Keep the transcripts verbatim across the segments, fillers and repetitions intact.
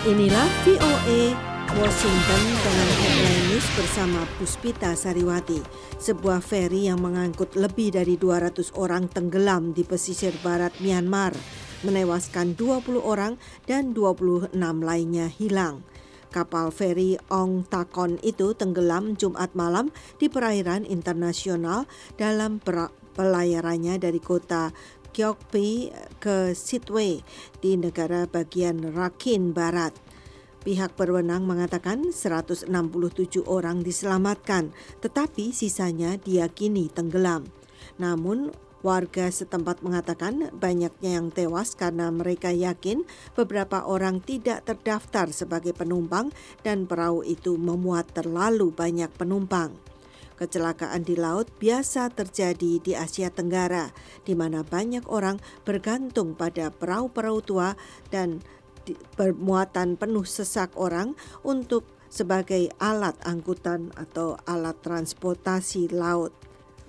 Inilah V O A Washington dengan headline news bersama Puspita Sariwati. Sebuah feri yang mengangkut lebih dari dua ratus orang tenggelam di pesisir barat Myanmar, menewaskan dua puluh orang dan dua puluh enam lainnya hilang. Kapal feri Ong Takon itu tenggelam Jumat malam di perairan internasional dalam pelayarannya dari kota Kyokpi ke Sittwe di negara bagian Rakhine Barat. Pihak berwenang mengatakan seratus enam puluh tujuh orang diselamatkan, tetapi sisanya diyakini tenggelam. Namun, warga setempat mengatakan banyaknya yang tewas karena mereka yakin beberapa orang tidak terdaftar sebagai penumpang dan perahu itu memuat terlalu banyak penumpang. Kecelakaan di laut biasa terjadi di Asia Tenggara, di mana banyak orang bergantung pada perahu-perahu tua dan bermuatan penuh sesak orang untuk sebagai alat angkutan atau alat transportasi laut.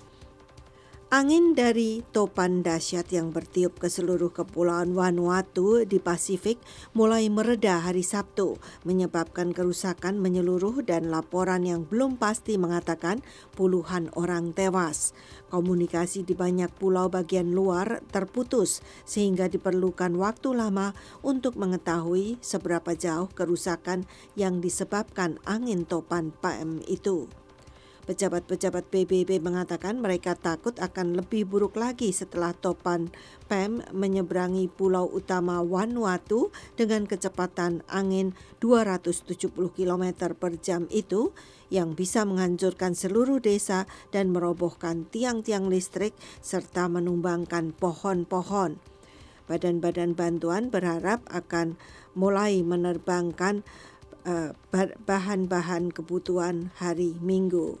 Angin dari topan dahsyat yang bertiup ke seluruh kepulauan Vanuatu di Pasifik mulai mereda hari Sabtu, menyebabkan kerusakan menyeluruh dan laporan yang belum pasti mengatakan puluhan orang tewas. Komunikasi di banyak pulau bagian luar terputus sehingga diperlukan waktu lama untuk mengetahui seberapa jauh kerusakan yang disebabkan angin topan P M itu. Pejabat-pejabat P B B mengatakan mereka takut akan lebih buruk lagi setelah topan P M menyeberangi pulau utama Vanuatu dengan kecepatan angin dua ratus tujuh puluh kilometer per jam itu yang bisa menghancurkan seluruh desa dan merobohkan tiang-tiang listrik serta menumbangkan pohon-pohon. Badan-badan bantuan berharap akan mulai menerbangkan uh, bahan-bahan kebutuhan hari Minggu.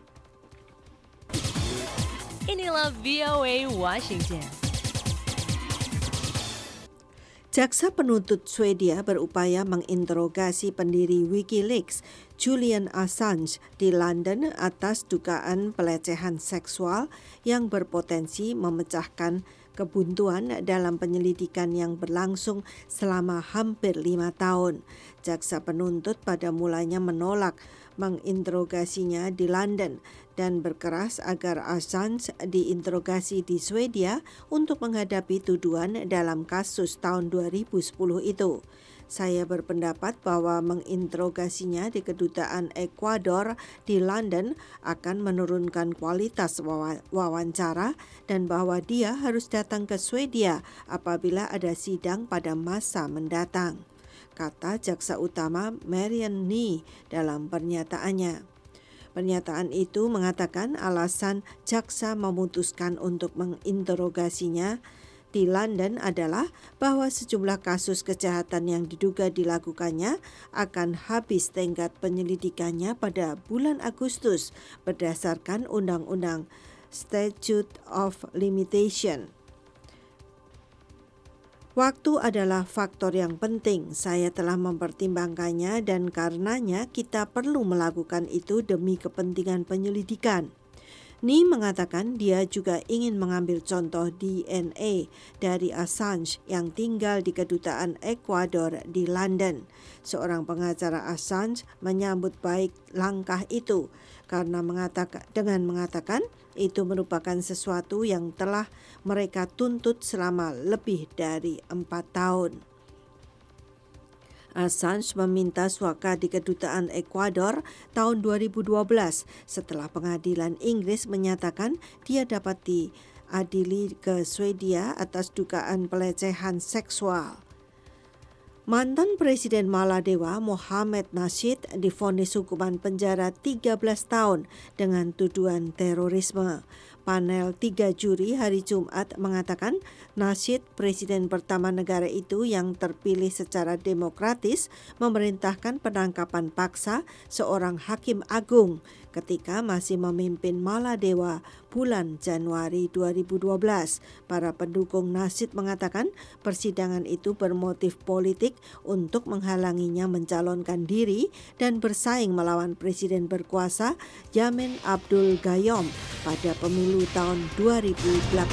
Inilah V O A Washington. Jaksa penuntut Swedia berupaya menginterogasi pendiri Wikileaks, Julian Assange, di London atas dugaan pelecehan seksual yang berpotensi memecahkan kebuntuan dalam penyelidikan yang berlangsung selama hampir lima tahun. Jaksa penuntut pada mulanya menolak menginterogasinya di London dan berkeras agar Assange diinterogasi di Swedia untuk menghadapi tuduhan dalam kasus tahun dua ribu sepuluh itu. Saya berpendapat bahwa menginterogasinya di kedutaan Ekuador di London akan menurunkan kualitas wawancara dan bahwa dia harus datang ke Swedia apabila ada sidang pada masa mendatang, kata Jaksa Utama Marian Ni dalam pernyataannya. Pernyataan itu mengatakan alasan jaksa memutuskan untuk menginterogasinya di London adalah bahwa sejumlah kasus kejahatan yang diduga dilakukannya akan habis tenggat penyelidikannya pada bulan Agustus berdasarkan Undang-Undang Statute of Limitation. Waktu adalah faktor yang penting. Saya telah mempertimbangkannya dan karenanya kita perlu melakukan itu demi kepentingan penyelidikan. Ni mengatakan dia juga ingin mengambil contoh D N A dari Assange yang tinggal di kedutaan Ekuador di London. Seorang pengacara Assange menyambut baik langkah itu karena mengatakan dengan mengatakan itu merupakan sesuatu yang telah mereka tuntut selama lebih dari empat tahun. Assange meminta suaka di kedutaan Ekuador tahun dua ribu dua belas setelah pengadilan Inggris menyatakan dia dapat diadili ke Swedia atas dugaan pelecehan seksual. Mantan Presiden Maladewa Mohamed Nasheed divonis hukuman penjara tiga belas tahun dengan tuduhan terorisme. Panel tiga juri hari Jumat mengatakan Nasheed, presiden pertama negara itu yang terpilih secara demokratis, memerintahkan penangkapan paksa seorang hakim agung ketika masih memimpin Maladewa bulan Januari dua ribu dua belas. Para pendukung Nasheed mengatakan persidangan itu bermotif politik untuk menghalanginya mencalonkan diri dan bersaing melawan presiden berkuasa Jammeh Abdul Gayoom pada pemilu tahun dua ribu delapan